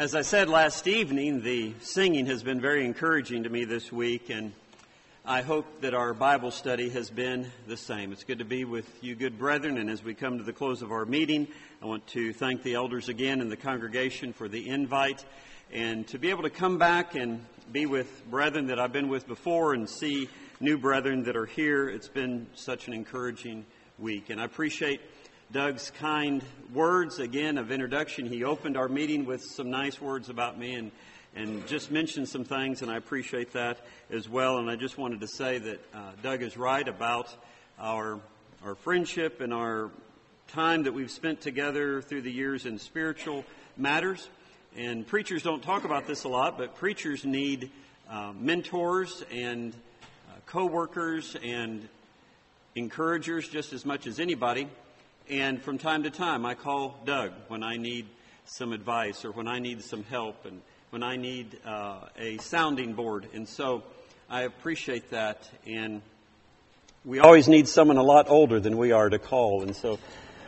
As I said last evening, the singing has been very encouraging to me this week, and I hope that our Bible study has been the same. It's good to be with you good brethren, and as we come to the close of our meeting, I want to thank the elders again and the congregation for the invite, and to be able to come back and be with brethren that I've been with before and see new brethren that are here. It's been such an encouraging week, and I appreciate Doug's kind words, again, of introduction. He opened our meeting with some nice words about me and just mentioned some things, and I appreciate that as well. And I just wanted to say that Doug is right about our friendship and our time that we've spent together through the years in spiritual matters. And preachers don't talk about this a lot, but preachers need mentors and co-workers and encouragers just as much as anybody. And from time to time, I call Doug when I need some advice or when I need some help and when I need a sounding board. And so I appreciate that. And we always need someone a lot older than we are to call. And so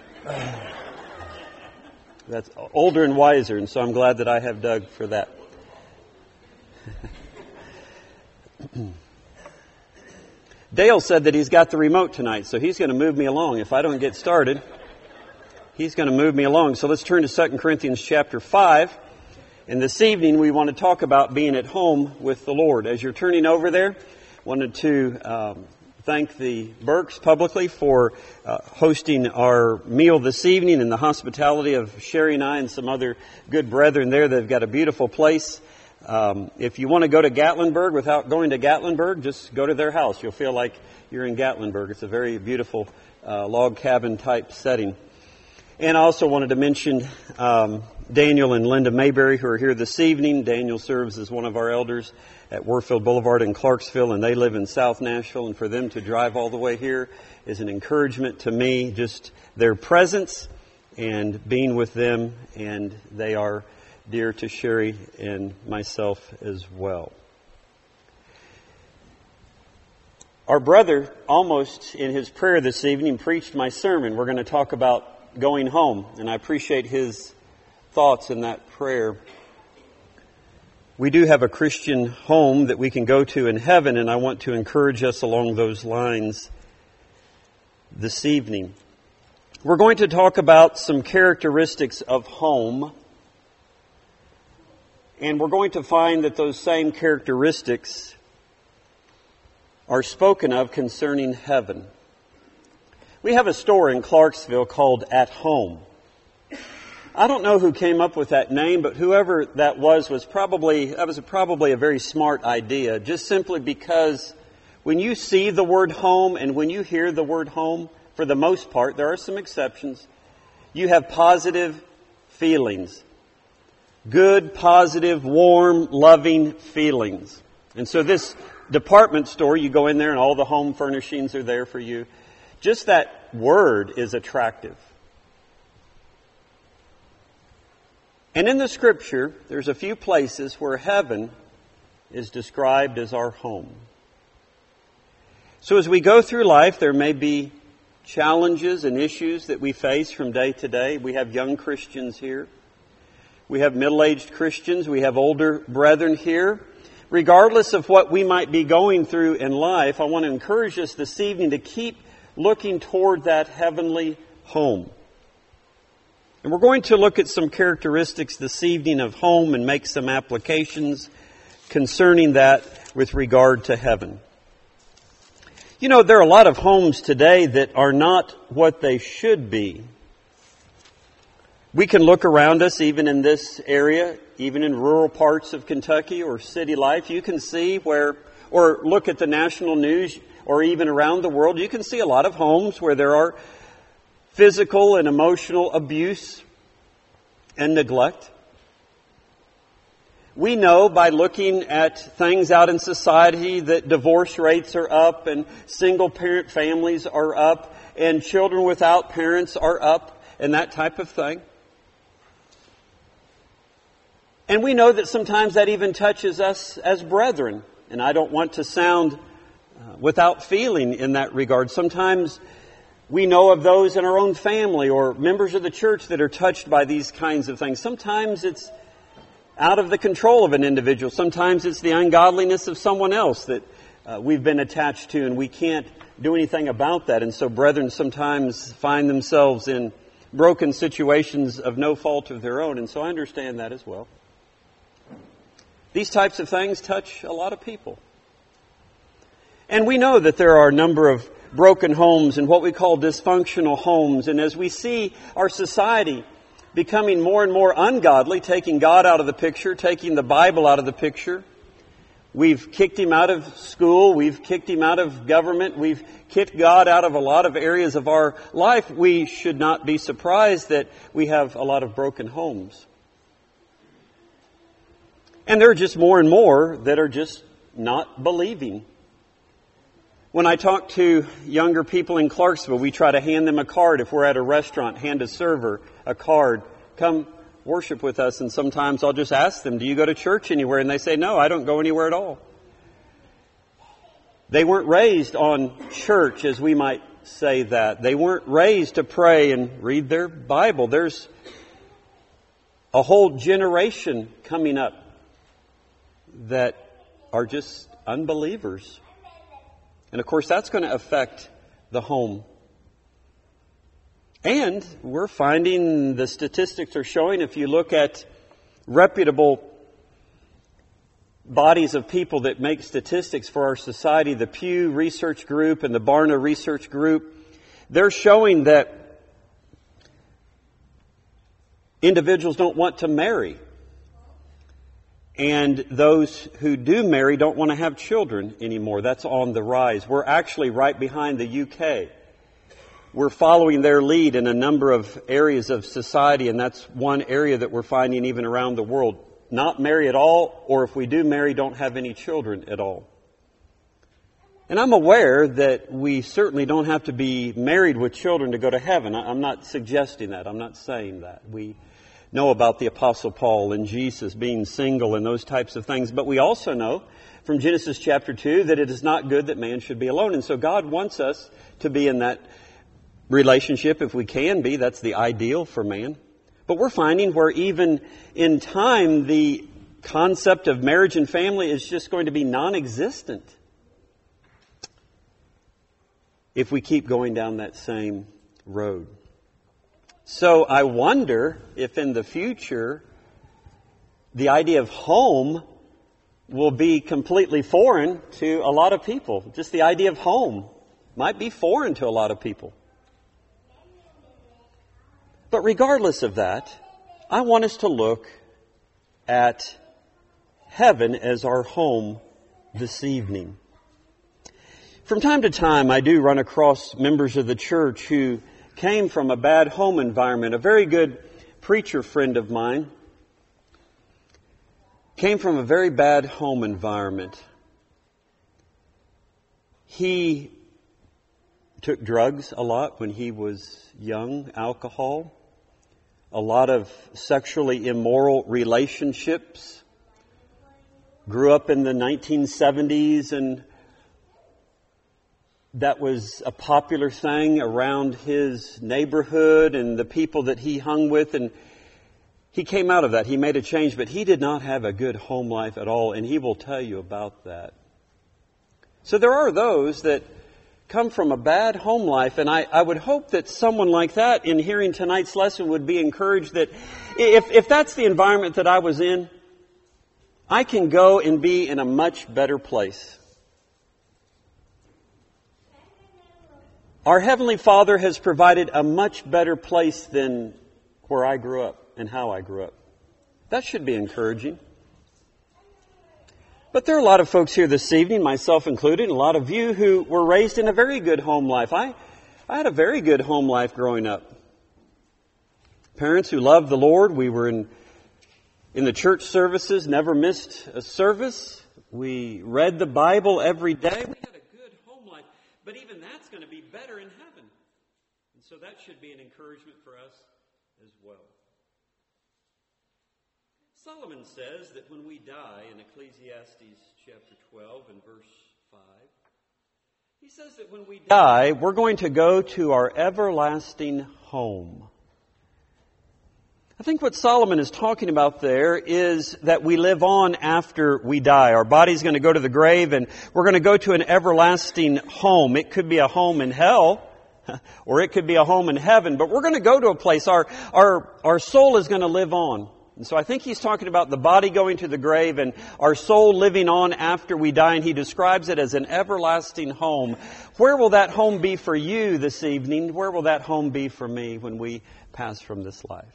that's older and wiser. And so I'm glad that I have Doug for that. Dale said that he's got the remote tonight, so he's going to move me along. If I don't get started, he's going to move me along. So let's turn to 2 Corinthians chapter 5. And this evening we want to talk about being at home with the Lord. As you're turning over there, wanted to thank the Burks publicly for hosting our meal this evening and the hospitality of Sherry and I and some other good brethren there. They've got a beautiful place. If you want to go to Gatlinburg without going to Gatlinburg, just go to their house. You'll feel like you're in Gatlinburg. It's a very beautiful log cabin type setting. And I also wanted to mention Daniel and Linda Mayberry, who are here this evening. Daniel serves as one of our elders at Warfield Boulevard in Clarksville, and they live in South Nashville. And for them to drive all the way here is an encouragement to me, just their presence and being with them, and they are dear to Sherry and myself as well. Our brother, almost in his prayer this evening, preached my sermon. We're going to talk about going home, and I appreciate his thoughts in that prayer. We do have a Christian home that we can go to in heaven, and I want to encourage us along those lines this evening. We're going to talk about some characteristics of home, and we're going to find that those same characteristics are spoken of concerning heaven. We have a store in Clarksville called At Home. I don't know who came up with that name, but whoever that was probably a very smart idea, just simply because when you see the word home and when you hear the word home, for the most part, there are some exceptions, you have positive feelings. Good, positive, warm, loving feelings. And so this department store, you go in there and all the home furnishings are there for you. Just that word is attractive. And in the Scripture, there's a few places where heaven is described as our home. So as we go through life, there may be challenges and issues that we face from day to day. We have young Christians here. We have middle-aged Christians. We have older brethren here. Regardless of what we might be going through in life, I want to encourage us this evening to keep looking toward that heavenly home. And we're going to look at some characteristics this evening of home and make some applications concerning that with regard to heaven. You know, there are a lot of homes today that are not what they should be. We can look around us, even in this area, even in rural parts of Kentucky or city life. You can see or look at the national news or even around the world, you can see a lot of homes where there are physical and emotional abuse and neglect. We know by looking at things out in society that divorce rates are up and single-parent families are up and children without parents are up and that type of thing. And we know that sometimes that even touches us as brethren. And I don't want to sound without feeling in that regard. Sometimes we know of those in our own family or members of the church that are touched by these kinds of things. Sometimes it's out of the control of an individual. Sometimes it's the ungodliness of someone else that we've been attached to, and we can't do anything about that. And so brethren sometimes find themselves in broken situations of no fault of their own. And so I understand that as well. These types of things touch a lot of people. And we know that there are a number of broken homes and what we call dysfunctional homes. And as we see our society becoming more and more ungodly, taking God out of the picture, taking the Bible out of the picture, we've kicked Him out of school, we've kicked Him out of government, we've kicked God out of a lot of areas of our life. We should not be surprised that we have a lot of broken homes. And there are just more and more that are just not believing. When I talk to younger people in Clarksville, we try to hand them a card. If we're at a restaurant, hand a server a card. Come worship with us. And sometimes I'll just ask them, do you go to church anywhere? And they say, no, I don't go anywhere at all. They weren't raised on church, as we might say that. They weren't raised to pray and read their Bible. There's a whole generation coming up that are just unbelievers. And of course, that's going to affect the home. And we're finding the statistics are showing, if you look at reputable bodies of people that make statistics for our society, the Pew Research Group and the Barna Research Group, they're showing that individuals don't want to marry. And those who do marry don't want to have children anymore. That's on the rise. We're actually right behind the UK. We're following their lead in a number of areas of society, and that's one area that we're finding even around the world. Not marry at all, or if we do marry, don't have any children at all. And I'm aware that we certainly don't have to be married with children to go to heaven. I'm not suggesting that. I'm not saying that. We know about the Apostle Paul and Jesus being single and those types of things. But we also know from Genesis chapter 2 that it is not good that man should be alone. And so God wants us to be in that relationship if we can be. That's the ideal for man. But we're finding where even in time the concept of marriage and family is just going to be non-existent if we keep going down that same road. So I wonder if in the future the idea of home will be completely foreign to a lot of people. Just the idea of home might be foreign to a lot of people. But regardless of that, I want us to look at heaven as our home this evening. From time to time, I do run across members of the church who came from a bad home environment. A very good preacher friend of mine came from a very bad home environment. He took drugs a lot when he was young, alcohol, a lot of sexually immoral relationships, grew up in the 1970s, and that was a popular thing around his neighborhood and the people that he hung with. And he came out of that. He made a change, but he did not have a good home life at all. And he will tell you about that. So there are those that come from a bad home life. And I would hope that someone like that in hearing tonight's lesson would be encouraged that if that's the environment that I was in, I can go and be in a much better place. Our Heavenly Father has provided a much better place than where I grew up and how I grew up. That should be encouraging. But there are a lot of folks here this evening, myself included, and a lot of you who were raised in a very good home life. I had a very good home life growing up. Parents who loved the Lord. We were in the church services, never missed a service. We read the Bible every day. We had a good home life. But even that's going to be better in heaven. And so that should be an encouragement for us as well. Solomon says that when we die, in Ecclesiastes chapter 12 and verse 5, he says that when we die, we're going to go to our everlasting home. I think what Solomon is talking about there is that we live on after we die. Our body's going to go to the grave and we're going to go to an everlasting home. It could be a home in hell or it could be a home in heaven, but we're going to go to a place. Our soul is going to live on. And so I think he's talking about the body going to the grave and our soul living on after we die, and he describes it as an everlasting home. Where will that home be for you this evening? Where will that home be for me when we pass from this life?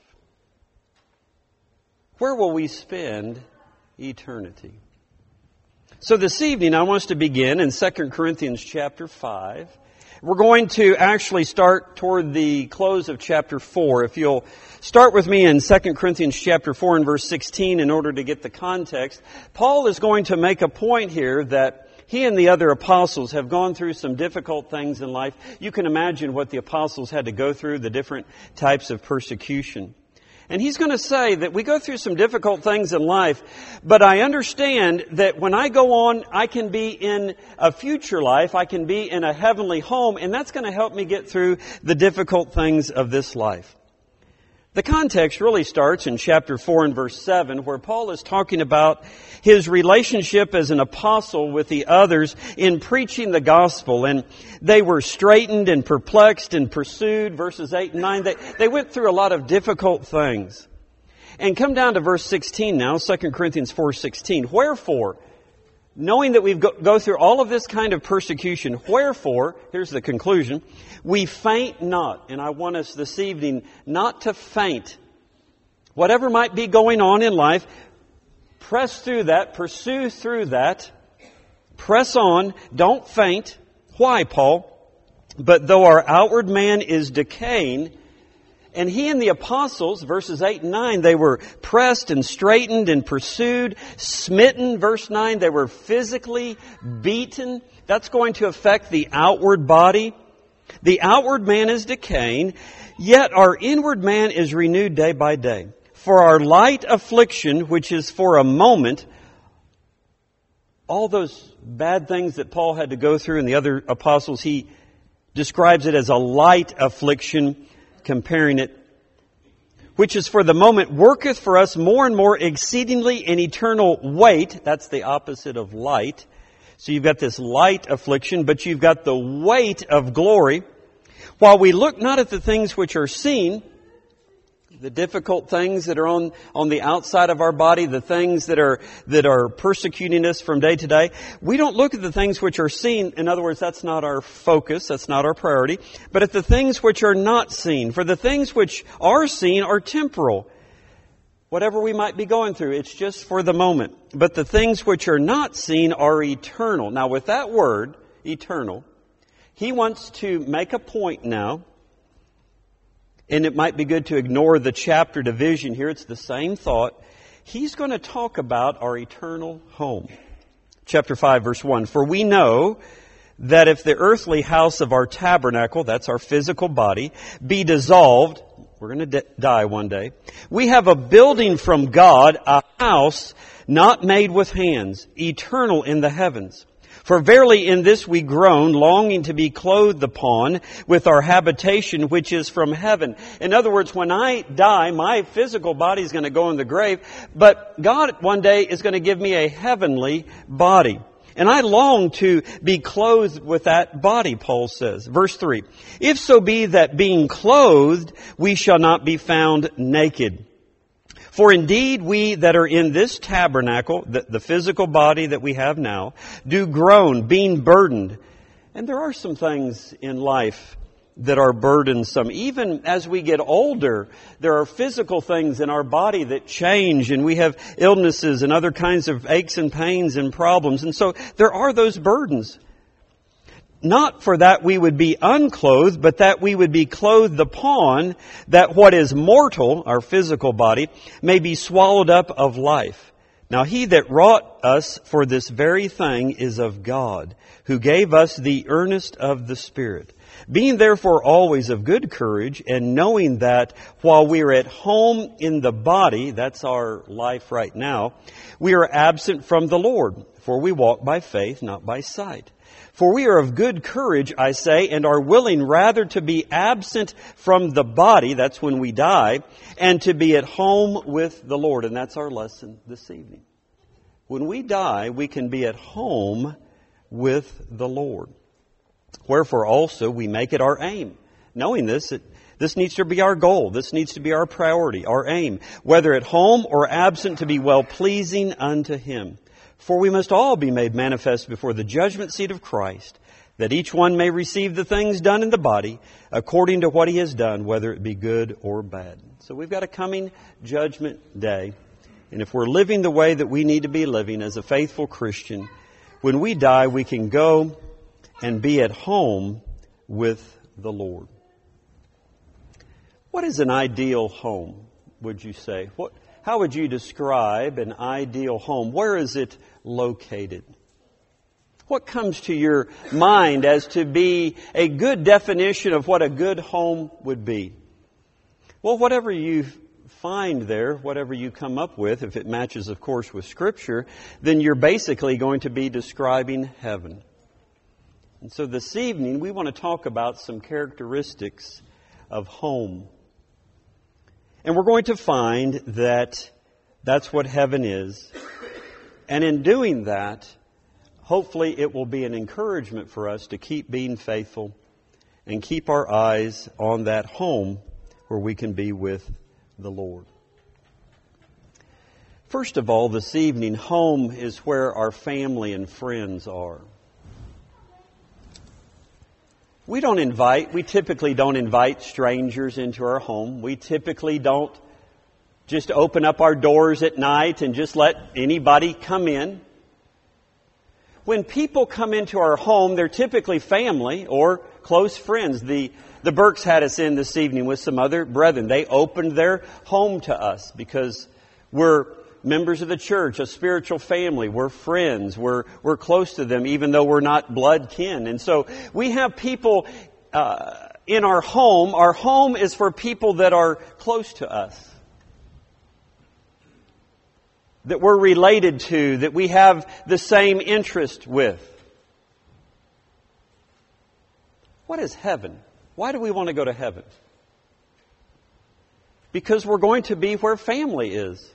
Where will we spend eternity? So this evening I want us to begin in 2 Corinthians chapter 5. We're going to actually start toward the close of chapter 4. If you'll start with me in 2 Corinthians chapter 4 and verse 16 in order to get the context. Paul is going to make a point here that he and the other apostles have gone through some difficult things in life. You can imagine what the apostles had to go through, the different types of persecution. And he's going to say that we go through some difficult things in life, but I understand that when I go on, I can be in a future life, I can be in a heavenly home, and that's going to help me get through the difficult things of this life. The context really starts in chapter 4 and verse 7, where Paul is talking about his relationship as an apostle with the others in preaching the gospel. And they were straitened and perplexed and pursued, verses 8 and 9. They went through a lot of difficult things. And come down to verse 16 now, 2 Corinthians 4:16. Wherefore, knowing that we go through all of this kind of persecution, wherefore, here's the conclusion, we faint not. And I want us this evening not to faint. Whatever might be going on in life, press through that, pursue through that, press on, don't faint. Why, Paul? But though our outward man is decaying, and he and the apostles, verses 8 and 9, they were pressed and straitened and pursued, smitten, verse 9, they were physically beaten. That's going to affect the outward body. The outward man is decaying, yet our inward man is renewed day by day. For our light affliction, which is for a moment, all those bad things that Paul had to go through and the other apostles, he describes it as a light affliction, comparing it, which is for the moment, worketh for us more and more exceedingly an eternal weight. That's the opposite of light. So you've got this light affliction, but you've got the weight of glory. While we look not at the things which are seen, the difficult things that are on the outside of our body, the things that are persecuting us from day to day, we don't look at the things which are seen. In other words, that's not our focus, that's not our priority, but at the things which are not seen. For the things which are seen are temporal. Whatever we might be going through, it's just for the moment. But the things which are not seen are eternal. Now, with that word, eternal, he wants to make a point now. And it might be good to ignore the chapter division here. It's the same thought. He's going to talk about our eternal home. Chapter 5, verse 1. For we know that if the earthly house of our tabernacle, that's our physical body, be dissolved, we're going to die one day, we have a building from God, a house not made with hands, eternal in the heavens. For verily in this we groan, longing to be clothed upon with our habitation which is from heaven. In other words, when I die, my physical body is going to go in the grave, but God one day is going to give me a heavenly body. And I long to be clothed with that body, Paul says. Verse 3, if so be that being clothed, we shall not be found naked. For indeed we that are in this tabernacle, the physical body that we have now, do groan, being burdened. And there are some things in life that are burdensome. Even as we get older, there are physical things in our body that change, and we have illnesses and other kinds of aches and pains and problems. And so there are those burdens. Not for that we would be unclothed, but that we would be clothed upon, that what is mortal, our physical body, may be swallowed up of life. Now he that wrought us for this very thing is of God, who gave us the earnest of the Spirit. Being therefore always of good courage, and knowing that while we are at home in the body, that's our life right now, we are absent from the Lord, for we walk by faith, not by sight. For we are of good courage, I say, and are willing rather to be absent from the body, that's when we die, and to be at home with the Lord. And that's our lesson this evening. When we die, we can be at home with the Lord. Wherefore also we make it our aim. Knowing this needs to be our goal. This needs to be our priority, our aim. Whether at home or absent, to be well-pleasing unto Him. For we must all be made manifest before the judgment seat of Christ, that each one may receive the things done in the body according to what he has done, whether it be good or bad. So we've got a coming judgment day. And if we're living the way that we need to be living as a faithful Christian, when we die, we can go and be at home with the Lord. What is an ideal home, would you say? How would you describe an ideal home? Where is it located? What comes to your mind as to be a good definition of what a good home would be? Well, whatever you find there, whatever you come up with, if it matches, of course, with Scripture, then you're basically going to be describing heaven. And so this evening, we want to talk about some characteristics of home. And we're going to find that that's what heaven is. And in doing that, hopefully it will be an encouragement for us to keep being faithful and keep our eyes on that home where we can be with the Lord. First of all, this evening, home is where our family and friends are. We typically don't invite strangers into our home. We typically don't just open up our doors at night and just let anybody come in. When people come into our home, they're typically family or close friends. The Burks had us in this evening with some other brethren. They opened their home to us because we're members of the church, a spiritual family. We're friends. We're close to them, even though we're not blood kin. And so we have people in our home. Our home is for people that are close to us, that we're related to, that we have the same interest with. What is heaven? Why do we want to go to heaven? Because we're going to be where family is.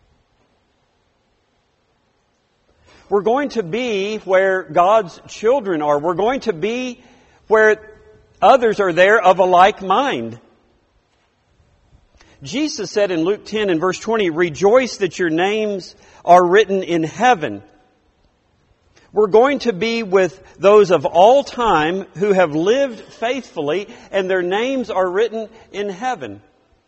We're going to be where God's children are. We're going to be where others are there of a like mind. Jesus said in Luke 10 and verse 20, "Rejoice that your names are written in heaven." We're going to be with those of all time who have lived faithfully, and their names are written in heaven.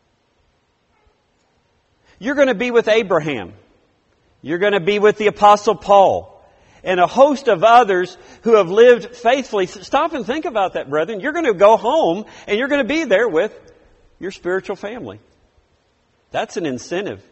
You're going to be with Abraham. You're going to be with the Apostle Paul and a host of others who have lived faithfully. Stop and think about that, brethren. You're going to go home and you're going to be there with your spiritual family. That's an incentive.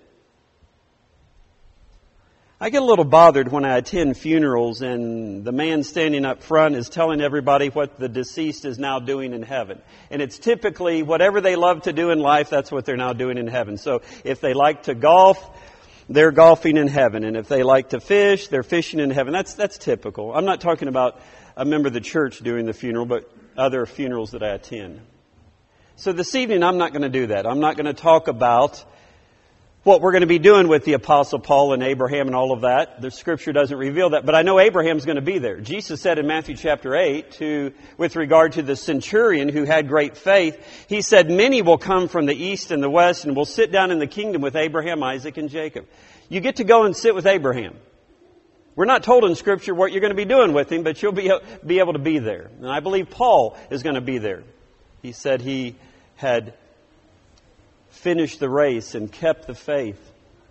I get a little bothered when I attend funerals and the man standing up front is telling everybody what the deceased is now doing in heaven. And it's typically whatever they love to do in life, that's what they're now doing in heaven. So if they like to golf, they're golfing in heaven. And if they like to fish, they're fishing in heaven. That's typical. I'm not talking about a member of the church doing the funeral, but other funerals that I attend. So this evening, I'm not going to do that. I'm not going to talk about what we're going to be doing with the Apostle Paul and Abraham and all of that. The Scripture doesn't reveal that, but I know Abraham's going to be there. Jesus said in Matthew chapter 8, with regard to the centurion who had great faith, He said, "Many will come from the east and the west and will sit down in the kingdom with Abraham, Isaac, and Jacob." You get to go and sit with Abraham. We're not told in Scripture what you're going to be doing with him, but you'll be able to be there. And I believe Paul is going to be there. He said he had finished the race and kept the faith.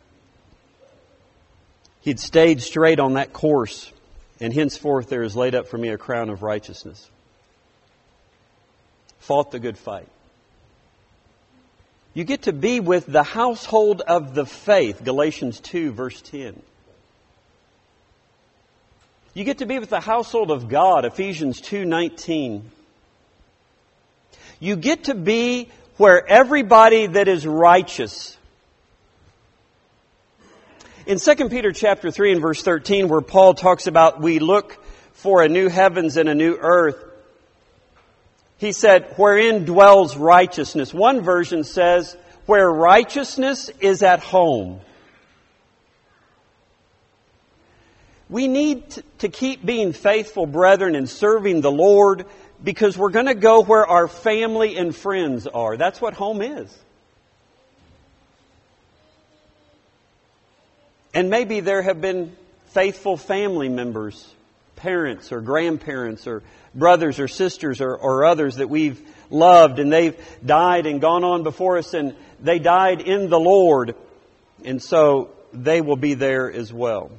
He'd stayed straight on that course, and henceforth there is laid up for me a crown of righteousness. Fought the good fight. You get to be with the household of the faith, Galatians 2, verse 10. You get to be with the household of God, Ephesians 2:19. You get to be where everybody that is righteous. In 2 Peter chapter 3 and verse 13, where Paul talks about we look for a new heavens and a new earth. He said, wherein dwells righteousness. One version says, where righteousness is at home. We need to keep being faithful brethren and serving the Lord, because we're going to go where our family and friends are. That's what home is. And maybe there have been faithful family members, parents or grandparents or brothers or sisters or others that we've loved, and they've died and gone on before us, and they died in the Lord, and so they will be there as well.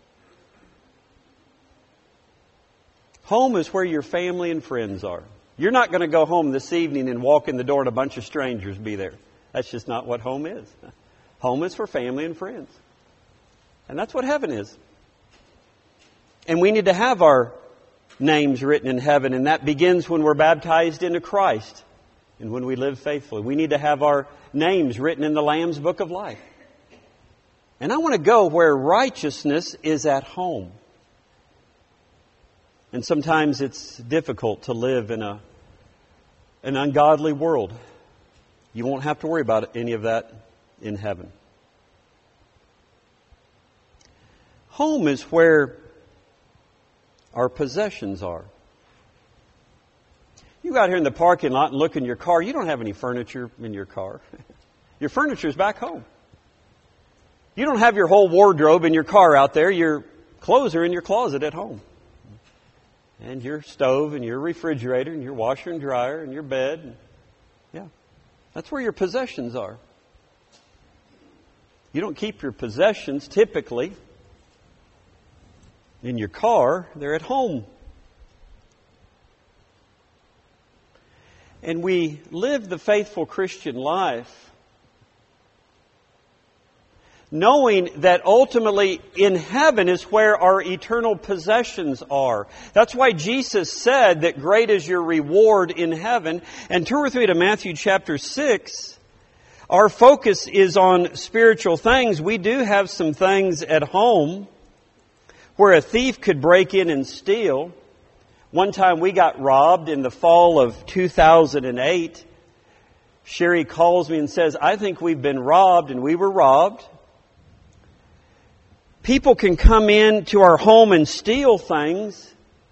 Home is where your family and friends are. You're not going to go home this evening and walk in the door and a bunch of strangers be there. That's just not what home is. Home is for family and friends. And that's what heaven is. And we need to have our names written in heaven, and that begins when we're baptized into Christ and when we live faithfully. We need to have our names written in the Lamb's Book of Life. And I want to go where righteousness is at home. And sometimes it's difficult to live in an ungodly world. You won't have to worry about any of that in heaven. Home is where our possessions are. You go out here in the parking lot and look in your car, you don't have any furniture in your car. Your furniture is back home. You don't have your whole wardrobe in your car out there. Your clothes are in your closet at home. And your stove and your refrigerator and your washer and dryer and your bed. Yeah, that's where your possessions are. You don't keep your possessions typically in your car. They're at home. And we live the faithful Christian life knowing that ultimately in heaven is where our eternal possessions are. That's why Jesus said that great is your reward in heaven. And turn with me to Matthew chapter 6. Our focus is on spiritual things. We do have some things at home where a thief could break in and steal. One time we got robbed in the fall of 2008. Sherry calls me and says, I think we've been robbed, and we were robbed. People can come into our home and steal things.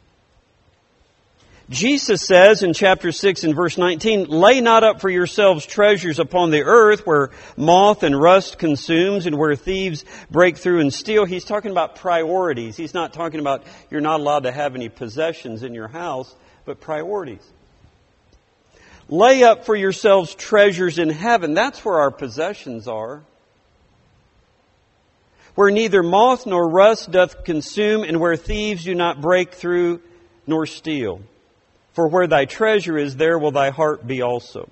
Jesus says in chapter 6 and verse 19, lay not up for yourselves treasures upon the earth where moth and rust consumes and where thieves break through and steal. He's talking about priorities. He's not talking about you're not allowed to have any possessions in your house, but priorities. Lay up for yourselves treasures in heaven. That's where our possessions are. Where neither moth nor rust doth consume, and where thieves do not break through nor steal. For where thy treasure is, there will thy heart be also.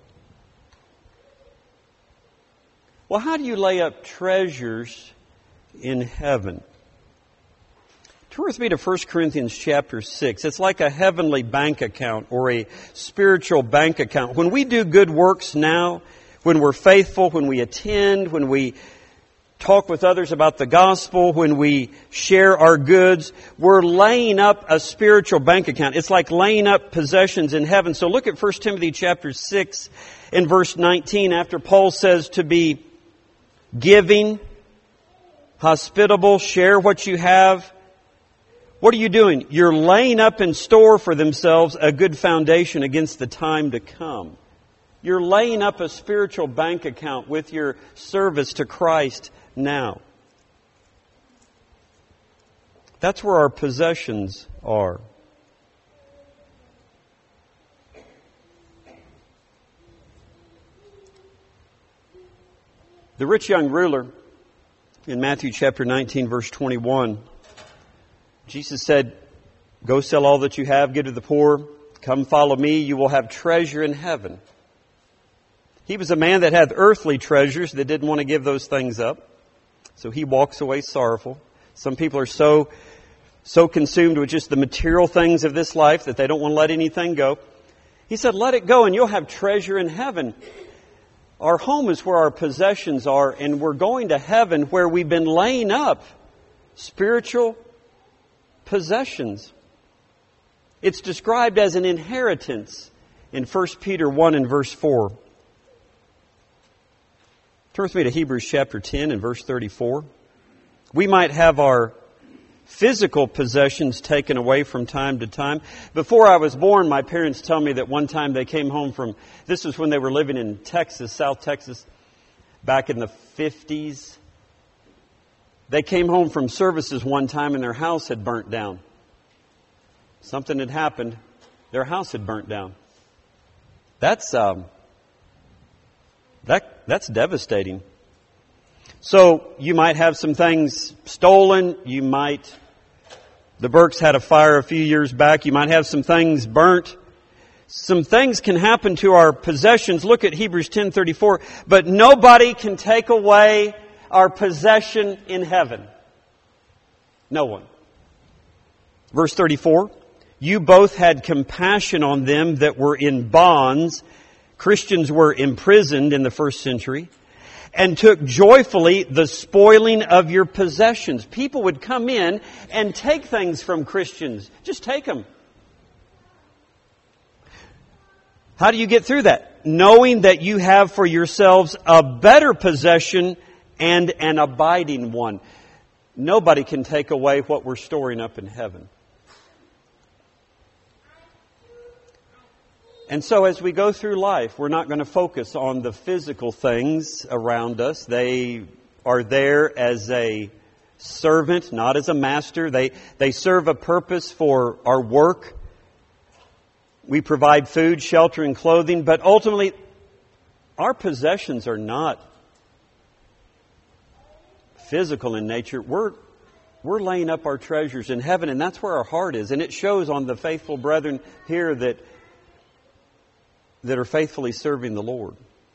Well, how do you lay up treasures in heaven? Turn with me to 1 Corinthians chapter 6. It's like a heavenly bank account or a spiritual bank account. When we do good works now, when we're faithful, when we attend, when we talk with others about the gospel, when we share our goods, we're laying up a spiritual bank account. It's like laying up possessions in heaven. So look at 1 Timothy chapter 6 and verse 19, after Paul says to be giving, hospitable, share what you have. What are you doing? You're laying up in store for themselves a good foundation against the time to come. You're laying up a spiritual bank account with your service to Christ now. That's where our possessions are. The rich young ruler in Matthew chapter 19 verse 21, Jesus said, go sell all that you have, give to the poor, come follow me, you will have treasure in heaven. He was a man that had earthly treasures that didn't want to give those things up. So he walks away sorrowful. Some people are so consumed with just the material things of this life that they don't want to let anything go. He said, let it go and you'll have treasure in heaven. Our home is where our possessions are, and we're going to heaven where we've been laying up spiritual possessions. It's described as an inheritance in 1 Peter 1 and verse 4. Turn with me to Hebrews chapter 10 and verse 34. We might have our physical possessions taken away from time to time. Before I was born, my parents tell me that one time they came home from, this was when they were living in Texas, South Texas, back in the 50s. They came home from services one time and their house had burnt down. Something had happened. Their house had burnt down. That's devastating. So you might have some things stolen. The Burks had a fire a few years back. You might have some things burnt. Some things can happen to our possessions. Look at Hebrews 10:34. But nobody can take away our possession in heaven. No one. Verse 34. You both had compassion on them that were in bonds. Christians were imprisoned in the first century. And took joyfully the spoiling of your possessions. People would come in and take things from Christians. Just take them. How do you get through that? Knowing that you have for yourselves a better possession and an abiding one. Nobody can take away what we're storing up in heaven. And so as we go through life, we're not going to focus on the physical things around us. They are there as a servant, not as a master. They serve a purpose for our work. We provide food, shelter, and clothing. But ultimately, our possessions are not physical in nature. We're laying up our treasures in heaven, and that's where our heart is. And it shows on the faithful brethren here that are faithfully serving the Lord.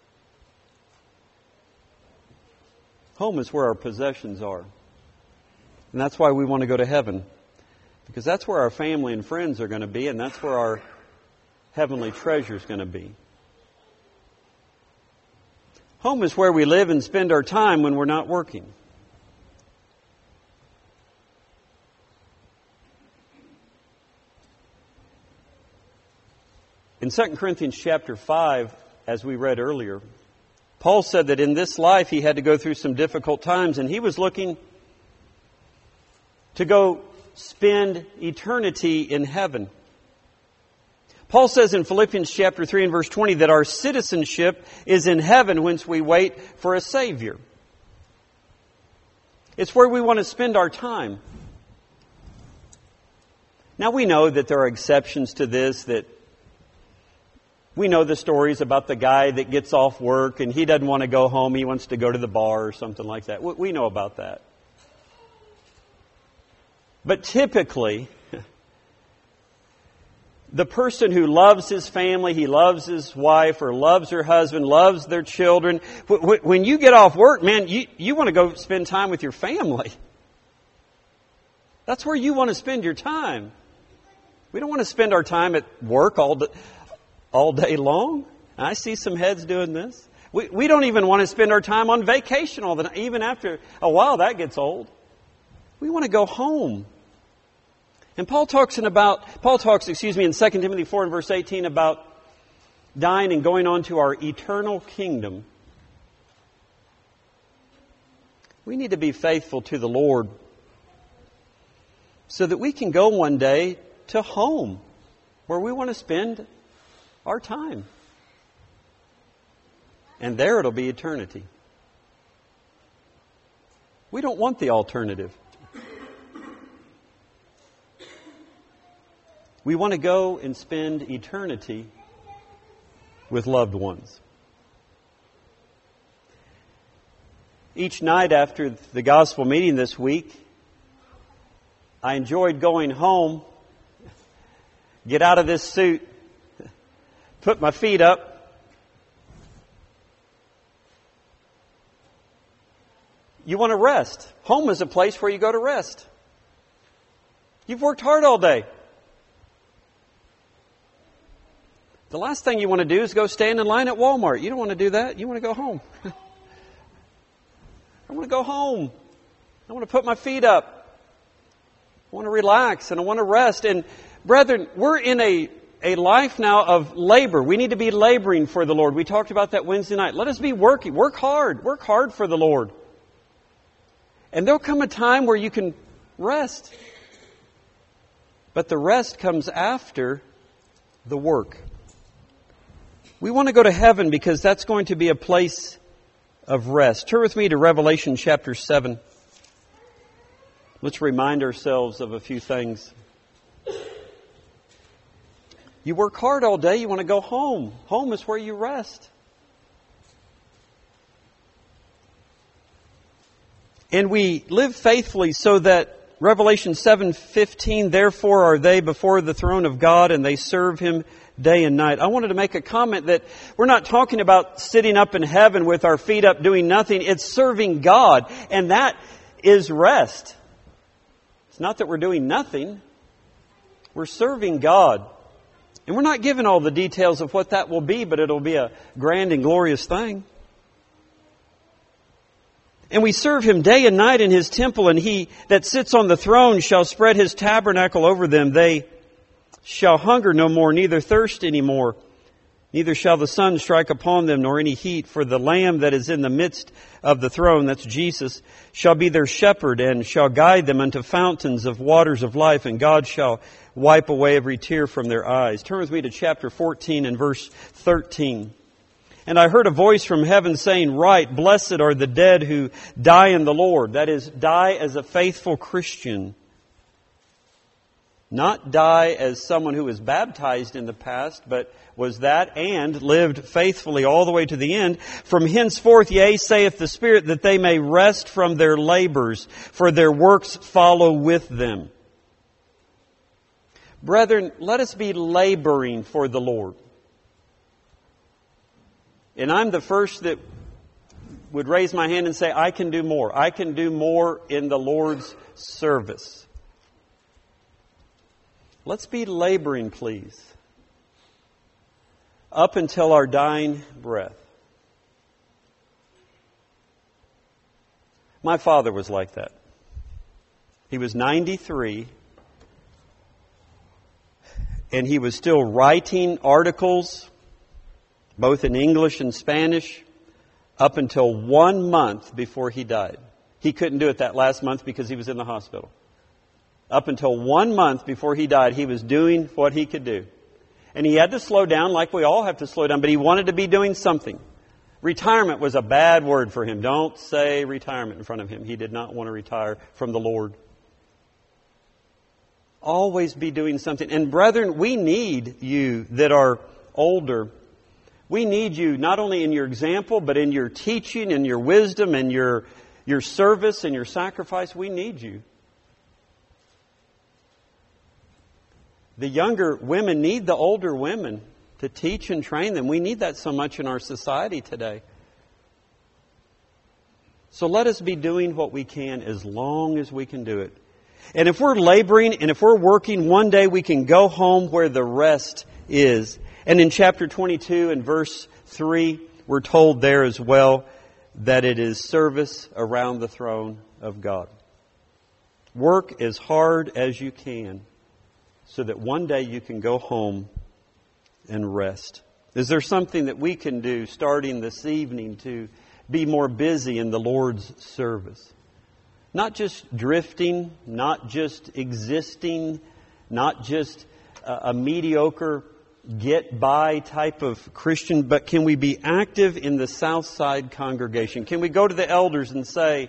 Home is where our possessions are. And that's why we want to go to heaven. Because that's where our family and friends are going to be, and that's where our heavenly treasure is going to be. Home is where we live and spend our time when we're not working. In 2 Corinthians chapter 5, as we read earlier, Paul said that in this life he had to go through some difficult times, and he was looking to go spend eternity in heaven. Paul says in Philippians chapter 3 and verse 20 that our citizenship is in heaven, whence we wait for a Savior. It's where we want to spend our time. Now we know that there are exceptions to this, that we know the stories about the guy that gets off work and he doesn't want to go home. He wants to go to the bar or something like that. We know about that. But typically, the person who loves his family, he loves his wife or loves her husband, loves their children. When you get off work, man, you want to go spend time with your family. That's where you want to spend your time. We don't want to spend our time at work all day long. I see some heads doing this. We don't even want to spend our time on vacation all the time. Even after a while, that gets old. We want to go home. And Paul talks in 2 Timothy 4 and verse 18 about dying and going on to our eternal kingdom. We need to be faithful to the Lord so that we can go one day to home where we want to spend our time. And there it'll be eternity. We don't want the alternative. We want to go and spend eternity with loved ones. Each night after the gospel meeting this week, I enjoyed going home, get out of this suit, put my feet up. You want to rest. Home is a place where you go to rest. You've worked hard all day. The last thing you want to do is go stand in line at Walmart. You don't want to do that. You want to go home. I want to go home. I want to put my feet up. I want to relax and I want to rest. And Brethren, we're in a life now of labor. We need to be laboring for the Lord. We talked about that Wednesday night. Let us be working. Work hard. Work hard for the Lord. And there'll come a time where you can rest. But the rest comes after the work. We want to go to heaven because that's going to be a place of rest. Turn with me to Revelation chapter 7. Let's remind ourselves of a few things. You work hard all day, you want to go home. Home is where you rest. And we live faithfully so that Revelation 7:15, therefore are they before the throne of God and they serve Him day and night. I wanted to make a comment that we're not talking about sitting up in heaven with our feet up doing nothing. It's serving God, and that is rest. It's not that we're doing nothing. We're serving God. And we're not given all the details of what that will be, but it'll be a grand and glorious thing. And we serve Him day and night in His temple, and He that sits on the throne shall spread His tabernacle over them. They shall hunger no more, neither thirst any more. Neither shall the sun strike upon them, nor any heat. For the Lamb that is in the midst of the throne, that's Jesus, shall be their shepherd, and shall guide them unto fountains of waters of life, and God shall wipe away every tear from their eyes. Turn with me to chapter 14 and verse 13. And I heard a voice from heaven saying, Write, blessed are the dead who die in the Lord. That is, die as a faithful Christian. Not die as someone who was baptized in the past, but was that and lived faithfully all the way to the end. From henceforth, yea, saith the Spirit, that they may rest from their labors, for their works follow with them. Brethren, let us be laboring for the Lord. And I'm the first that would raise my hand and say, I can do more. I can do more in the Lord's service. Let's be laboring, please, up until our dying breath. My father was like that. He was 93, and he was still writing articles, both in English and Spanish, up until 1 month before he died. He couldn't do it that last month because he was in the hospital. Up until 1 month before he died, he was doing what he could do. And he had to slow down like we all have to slow down, but he wanted to be doing something. Retirement was a bad word for him. Don't say retirement in front of him. He did not want to retire from the Lord. Always be doing something. And brethren, we need you that are older. We need you not only in your example, but in your teaching and your wisdom and your service and your sacrifice. We need you. The younger women need the older women to teach and train them. We need that so much in our society today. So let us be doing what we can as long as we can do it. And if we're laboring and if we're working, one day we can go home where the rest is. And in chapter 22 and verse 3, we're told there as well that it is service around the throne of God. Work as hard as you can so that one day you can go home and rest. Is there something that we can do starting this evening to be more busy in the Lord's service? Not just drifting, not just existing, not just a mediocre get-by type of Christian, but can we be active in the Southside congregation? Can we go to the elders and say,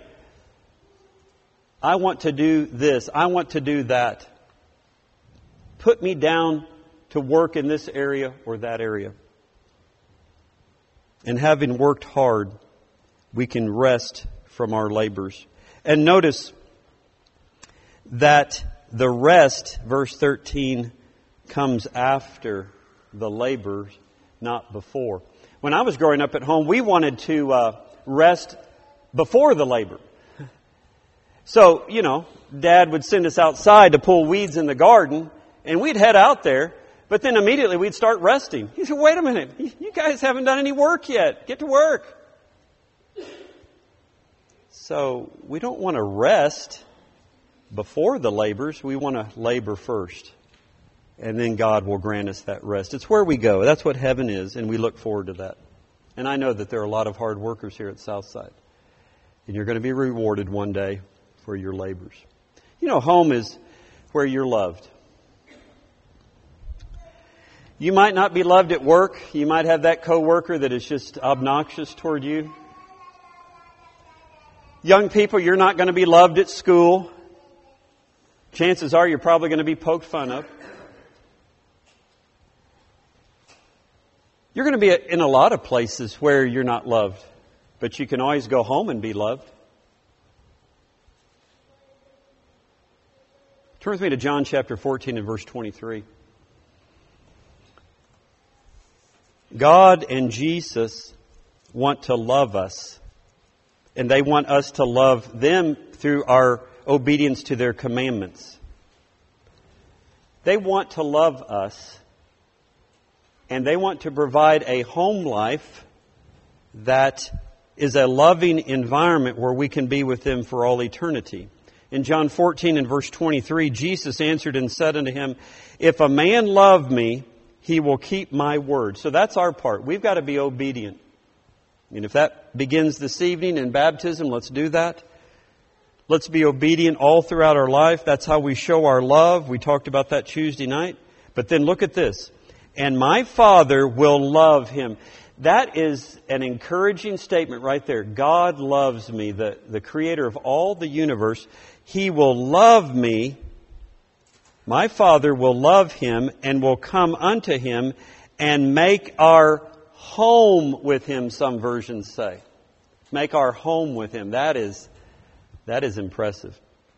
I want to do this, I want to do that. Put me down to work in this area or that area. And having worked hard, we can rest from our labors. And notice that the rest, verse 13, comes after the labors, not before. When I was growing up at home, we wanted to rest before the labor. So, Dad would send us outside to pull weeds in the garden, and we'd head out there, but then immediately we'd start resting. He said, wait a minute, you guys haven't done any work yet. Get to work. So we don't want to rest before the labors. We want to labor first. And then God will grant us that rest. It's where we go. That's what heaven is, and we look forward to that. And I know that there are a lot of hard workers here at Southside. And you're going to be rewarded one day for your labors. You know, home is where you're loved. You might not be loved at work. You might have that coworker that is just obnoxious toward you. Young people, you're not going to be loved at school. Chances are you're probably going to be poked fun of. You're going to be in a lot of places where you're not loved, but you can always go home and be loved. Turn with me to John chapter 14 and verse 23. God and Jesus want to love us, and they want us to love them through our obedience to their commandments. They want to love us, and they want to provide a home life that is a loving environment where we can be with them for all eternity. In John 14 and verse 23, Jesus answered and said unto him, If a man love me, he will keep my word. So that's our part. We've got to be obedient. And if that begins this evening in baptism, let's do that. Let's be obedient all throughout our life. That's how we show our love. We talked about that Tuesday night. But then look at this. And my Father will love him. That is an encouraging statement right there. God loves me, the creator of all the universe. He will love me. My Father will love him and will come unto him and make our home with him, some versions say. Make our home with him. That is impressive.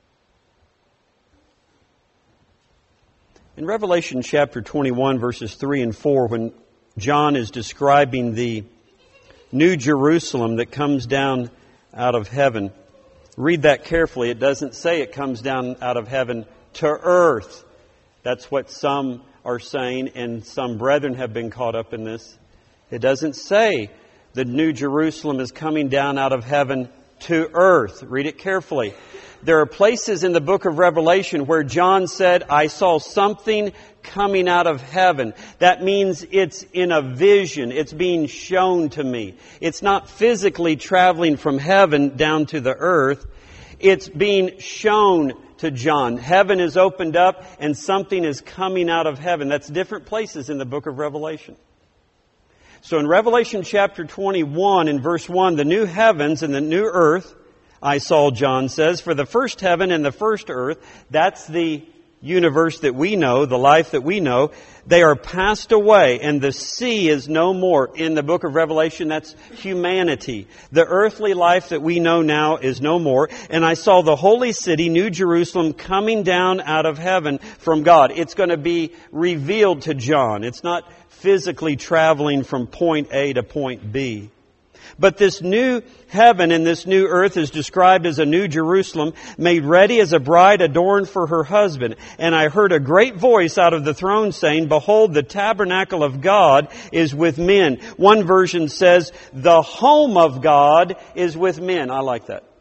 In Revelation chapter 21, verses 3 and 4, when John is describing the New Jerusalem that comes down out of heaven, read that carefully. It doesn't say it comes down out of heaven to earth. That's what some are saying, and some brethren have been caught up in this. It doesn't say the New Jerusalem is coming down out of heaven to earth. Read it carefully. There are places in the book of Revelation where John said, I saw something coming out of heaven. That means it's in a vision. It's being shown to me. It's not physically traveling from heaven down to the earth. It's being shown to John. Heaven is opened up and something is coming out of heaven. That's different places in the book of Revelation. So in Revelation chapter 21 and verse 1, the new heavens and the new earth, I saw, John says, for the first heaven and the first earth, that's the universe that we know, the life that we know, they are passed away and the sea is no more. In the book of Revelation, that's humanity. The earthly life that we know now is no more. And I saw the holy city, New Jerusalem, coming down out of heaven from God. It's going to be revealed to John. It's not physically traveling from point A to point B. But this new heaven and this new earth is described as a new Jerusalem, made ready as a bride adorned for her husband. And I heard a great voice out of the throne saying, Behold, the tabernacle of God is with men. One version says, the home of God is with men. I like that.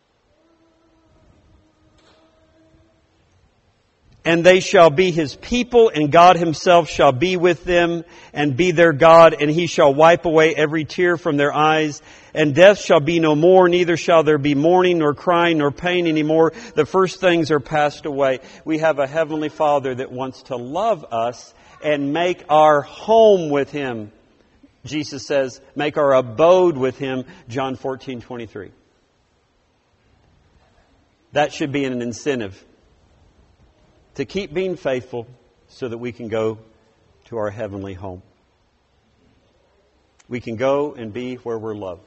And they shall be His people, and God Himself shall be with them, and be their God, and He shall wipe away every tear from their eyes. And death shall be no more, neither shall there be mourning, nor crying, nor pain anymore. The first things are passed away. We have a Heavenly Father that wants to love us and make our home with Him. Jesus says, make our abode with Him, John 14:23. That should be an incentive to keep being faithful so that we can go to our heavenly home. We can go and be where we're loved.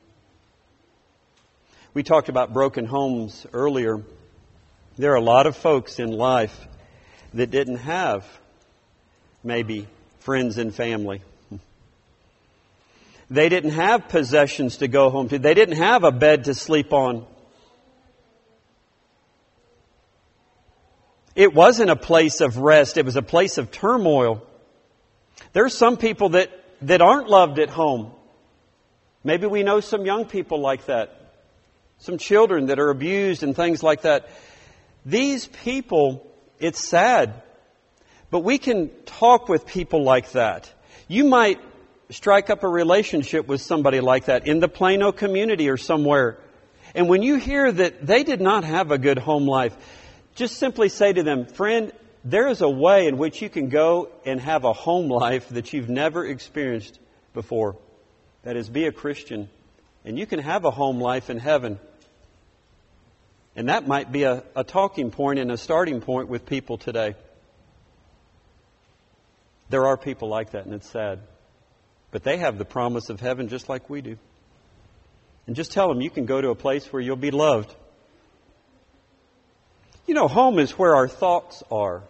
We talked about broken homes earlier. There are a lot of folks in life that didn't have maybe friends and family. They didn't have possessions to go home to. They didn't have a bed to sleep on. It wasn't a place of rest. It was a place of turmoil. There are some people that aren't loved at home. Maybe we know some young people like that. Some children that are abused and things like that. These people, it's sad, But we can talk with people like that. You might strike up a relationship with somebody like that in the Plano community or somewhere. And when you hear that they did not have a good home life, just simply say to them, friend, there is a way in which you can go and have a home life that you've never experienced before. That is, be a Christian. And you can have a home life in heaven. And that might be a talking point and a starting point with people today. There are people like that, and it's sad. But they have the promise of heaven just like we do. And just tell them you can go to a place where you'll be loved. You know, home is where our thoughts are.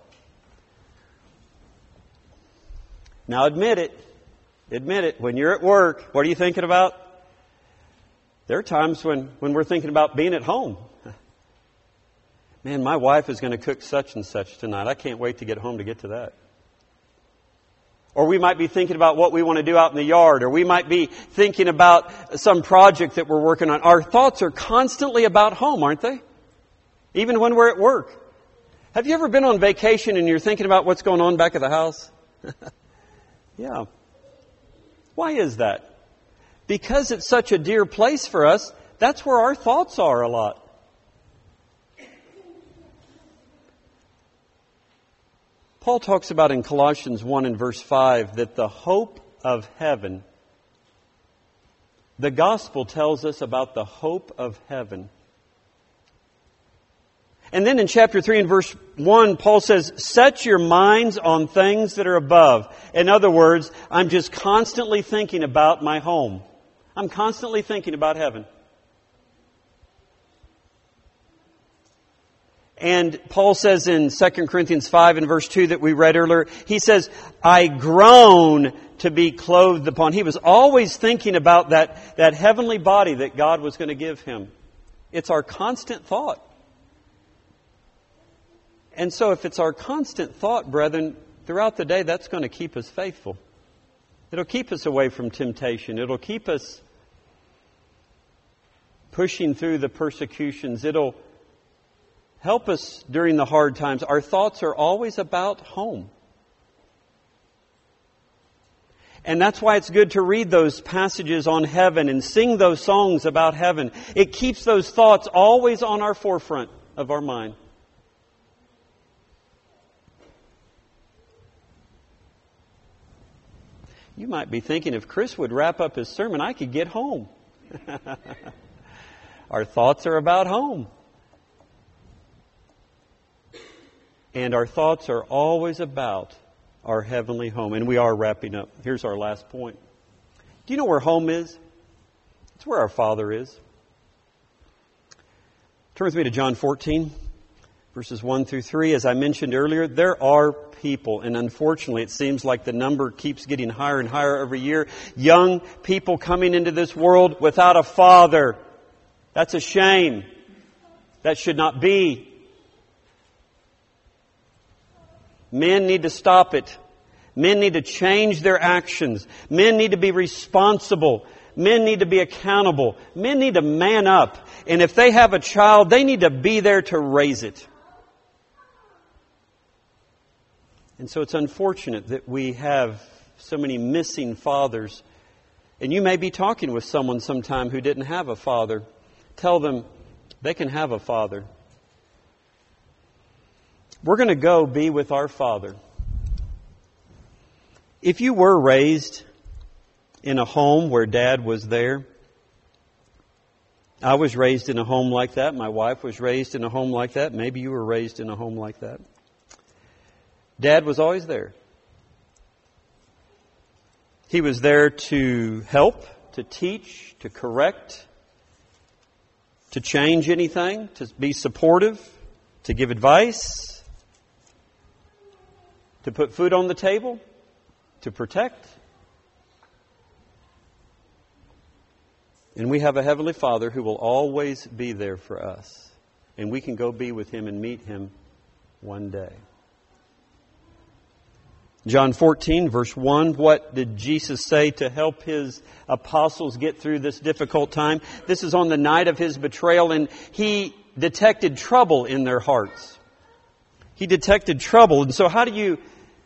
Now admit it. Admit it. When you're at work, what are you thinking about? There are times when we're thinking about being at home. Man, my wife is going to cook such and such tonight. I can't wait to get home to get to that. Or we might be thinking about what we want to do out in the yard. Or we might be thinking about some project that we're working on. Our thoughts are constantly about home, aren't they? Even when we're at work. Have you ever been on vacation and you're thinking about what's going on back at the house? Yeah. Why is that? Because it's such a dear place for us, that's where our thoughts are a lot. Paul talks about in Colossians 1 and verse 5 that the hope of heaven, the gospel tells us about the hope of heaven. And then in chapter 3 and verse 1, Paul says, set your minds on things that are above. In other words, I'm just constantly thinking about my home. I'm constantly thinking about heaven. And Paul says in 2 Corinthians 5 and verse 2 that we read earlier, he says, I groan to be clothed upon. He was always thinking about that heavenly body that God was going to give him. It's our constant thought. And so if it's our constant thought, brethren, throughout the day, that's going to keep us faithful. It'll keep us away from temptation. It'll keep us pushing through the persecutions. It'll help us during the hard times. Our thoughts are always about home. And that's why it's good to read those passages on heaven and sing those songs about heaven. It keeps those thoughts always on our forefront of our mind. You might be thinking, if Chris would wrap up his sermon, I could get home. Our thoughts are about home. And our thoughts are always about our heavenly home. And we are wrapping up. Here's our last point. Do you know where home is? It's where our Father is. Turn with me to John 14, verses 1 through 3. As I mentioned earlier, there are people, and unfortunately it seems like the number keeps getting higher and higher every year, young people coming into this world without a father. That's a shame. That should not be. Men need to stop it. Men need to change their actions. Men need to be responsible. Men need to be accountable. Men need to man up. And if they have a child, they need to be there to raise it. And so it's unfortunate that we have so many missing fathers. And you may be talking with someone sometime who didn't have a father. Tell them they can have a father. We're going to go be with our Father. If you were raised in a home where Dad was there, I was raised in a home like that. My wife was raised in a home like that. Maybe you were raised in a home like that. Dad was always there. He was there to help, to teach, to correct, to change anything, to be supportive, to give advice, to put food on the table, to protect. And we have a Heavenly Father who will always be there for us. And we can go be with Him and meet Him one day. John 14, verse 1, what did Jesus say to help His apostles get through this difficult time? This is on the night of His betrayal, and He detected trouble in their hearts. He detected trouble. And so how do you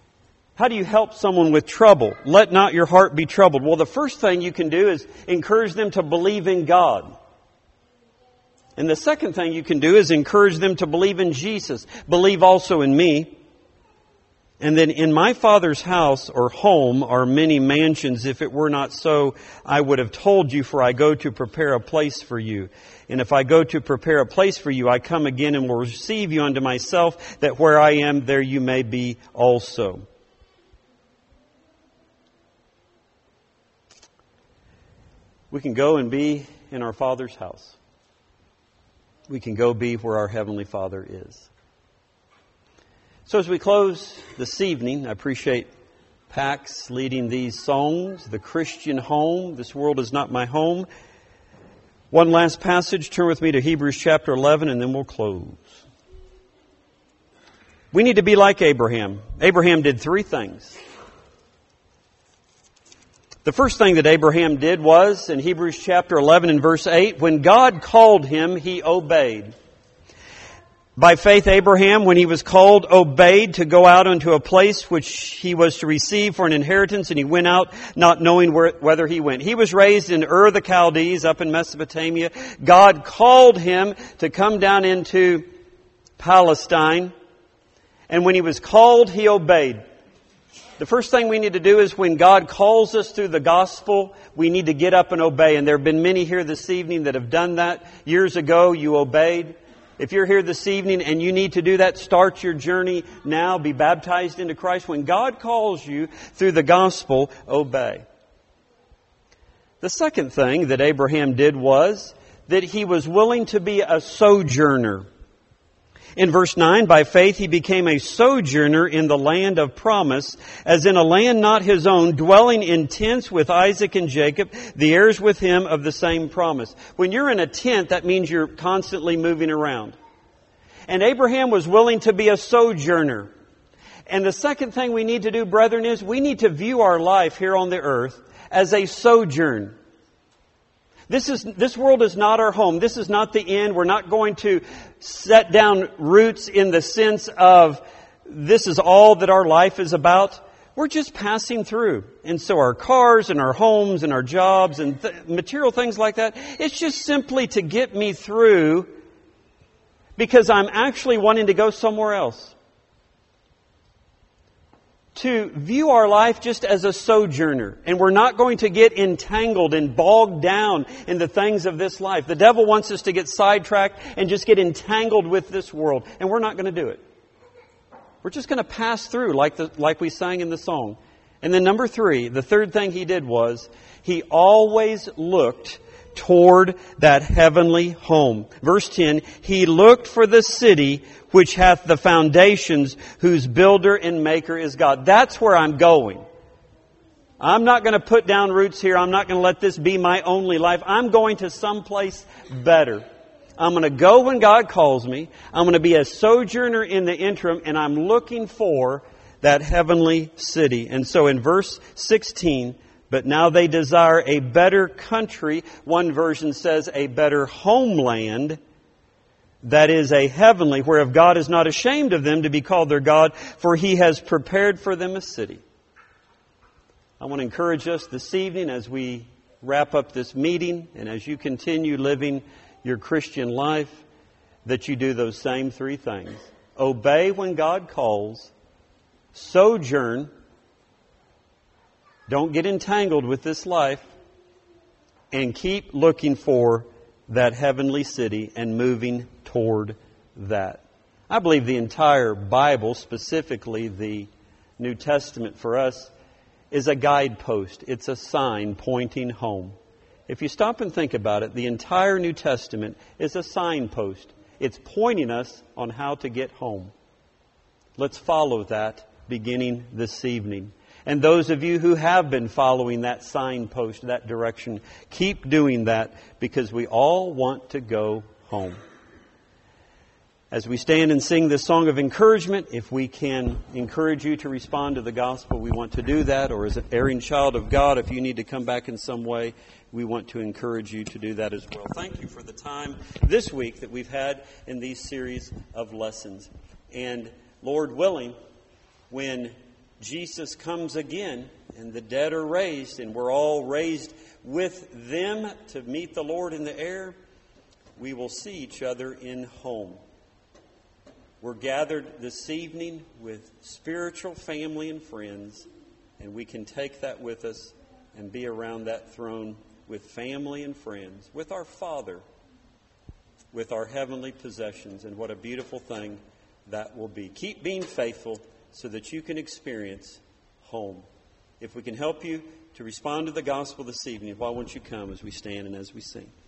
How do you help someone with trouble? Let not your heart be troubled. Well, the first thing you can do is encourage them to believe in God. And the second thing you can do is encourage them to believe in Jesus. Believe also in me. And then, in my Father's house or home are many mansions. If it were not so, I would have told you, for I go to prepare a place for you. And if I go to prepare a place for you, I come again and will receive you unto myself, that where I am, there you may be also. We can go and be in our Father's house. We can go be where our Heavenly Father is. So as we close this evening, I appreciate Pax leading these songs, The Christian Home, This World Is Not My Home. One last passage, turn with me to Hebrews chapter 11, and then we'll close. We need to be like Abraham. Abraham did three things. The first thing that Abraham did was, in Hebrews chapter 11 and verse 8, when God called him, he obeyed. By faith, Abraham, when he was called, obeyed to go out unto a place which he was to receive for an inheritance, and he went out not knowing whether he went. He was raised in Ur the Chaldees up in Mesopotamia. God called him to come down into Palestine, and when he was called, he obeyed. The first thing we need to do is when God calls us through the gospel, we need to get up and obey. And there have been many here this evening that have done that. Years ago, you obeyed. If you're here this evening and you need to do that, start your journey now. Be baptized into Christ. When God calls you through the gospel, obey. The second thing that Abraham did was that he was willing to be a sojourner. In verse 9, by faith he became a sojourner in the land of promise, as in a land not his own, dwelling in tents with Isaac and Jacob, the heirs with him of the same promise. When you're in a tent, that means you're constantly moving around. And Abraham was willing to be a sojourner. And the second thing we need to do, brethren, is we need to view our life here on the earth as a sojourn. This world is not our home. This is not the end. We're not going to set down roots in the sense of this is all that our life is about. We're just passing through. And so our cars and our homes and our jobs and material things like that, it's just simply to get me through because I'm actually wanting to go somewhere else. To view our life just as a sojourner. And we're not going to get entangled and bogged down in the things of this life. The devil wants us to get sidetracked and just get entangled with this world. And we're not going to do it. We're just going to pass through like we sang in the song. And then number 3, the third thing he did was he always looked toward that heavenly home. Verse 10, he looked for the city which hath the foundations, whose builder and maker is God. That's where I'm going. I'm not going to put down roots here. I'm not going to let this be my only life. I'm going to someplace better. I'm going to go when God calls me. I'm going to be a sojourner in the interim, and I'm looking for that heavenly city. And so in verse 16, but now they desire a better country. One version says a better homeland. That is a heavenly, whereof God is not ashamed of them to be called their God, for He has prepared for them a city. I want to encourage us this evening as we wrap up this meeting and as you continue living your Christian life, that you do those same 3 things. Obey when God calls. Sojourn. Don't get entangled with this life. And keep looking for that heavenly city and moving toward that. I believe the entire Bible, specifically the New Testament for us, is a guidepost. It's a sign pointing home. If you stop and think about it, the entire New Testament is a signpost. It's pointing us on how to get home. Let's follow that beginning this evening. And those of you who have been following that signpost, that direction, keep doing that because we all want to go home. As we stand and sing this song of encouragement, if we can encourage you to respond to the gospel, we want to do that. Or as an erring child of God, if you need to come back in some way, we want to encourage you to do that as well. Thank you for the time this week that we've had in these series of lessons. And Lord willing, when Jesus comes again and the dead are raised and we're all raised with them to meet the Lord in the air, we will see each other in home. We're gathered this evening with spiritual family and friends, and we can take that with us and be around that throne with family and friends, with our Father, with our heavenly possessions, and what a beautiful thing that will be. Keep being faithful so that you can experience home. If we can help you to respond to the gospel this evening, why won't you come as we stand and as we sing?